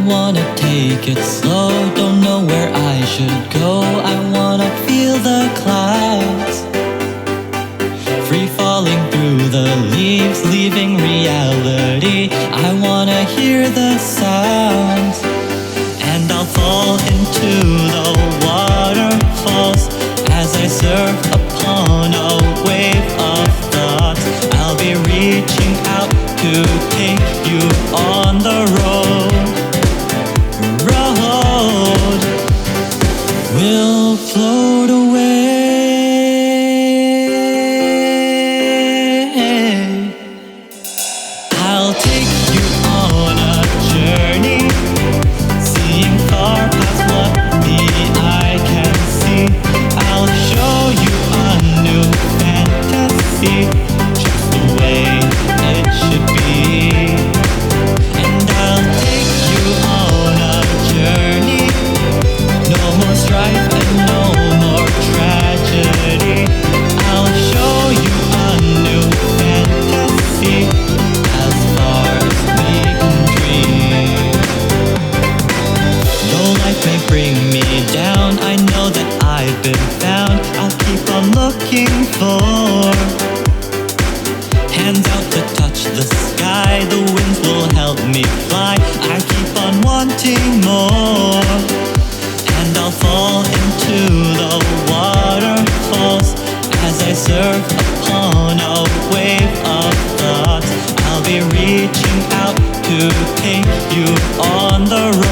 wanna take it slow, don't know where I should go. I wanna feel the clouds, free falling through the leaves, leaving reality. I wanna hear the sounds, and I'll fall into the waterfalls as I surf upon a wave of thoughts. I'll be reaching out to take you on the road. We'll float away. I'll take you on a journey, seeing far past what the eye can see. I'll show you a new fantasy, just the way it should be. And I'll take you on a journey, no more strife and no more tragedy. I'll show you a new fantasy, as far as we can dream. Though life may bring me down, I know that I've been found. I'll keep on looking for hands out to touch the sky. The winds will help me fly. I keep on wanting more, and I'll fall into the waterfalls as I surf upon a wave of thoughts. I'll be reaching out to take you on the road.